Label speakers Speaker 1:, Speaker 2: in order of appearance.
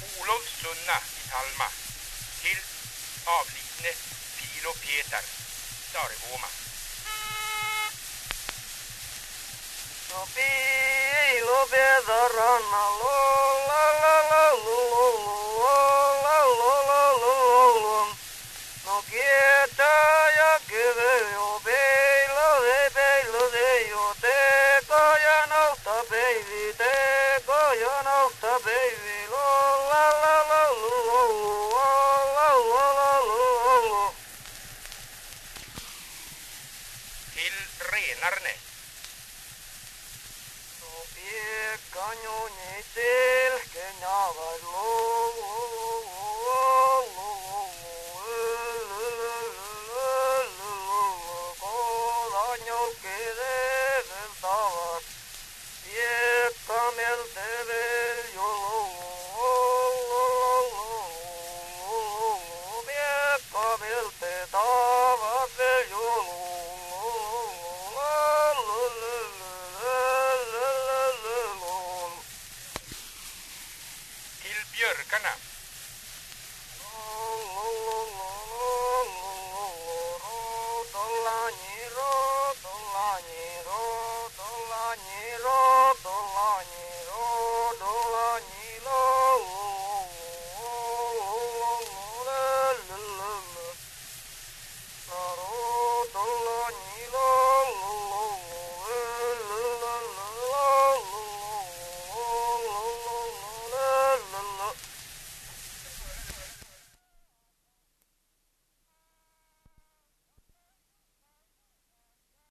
Speaker 1: Olof Sunna i Talma till avlidne Pilo Petar Saregåma.
Speaker 2: Pilo Petar ranna lo la la la lo la la la lo no quieta ya que veo pelo de yo te coya no está baby te coya no está baby lo la la la lo la la la lo
Speaker 1: Till Renarne.
Speaker 2: no pie caño ni till que nada lo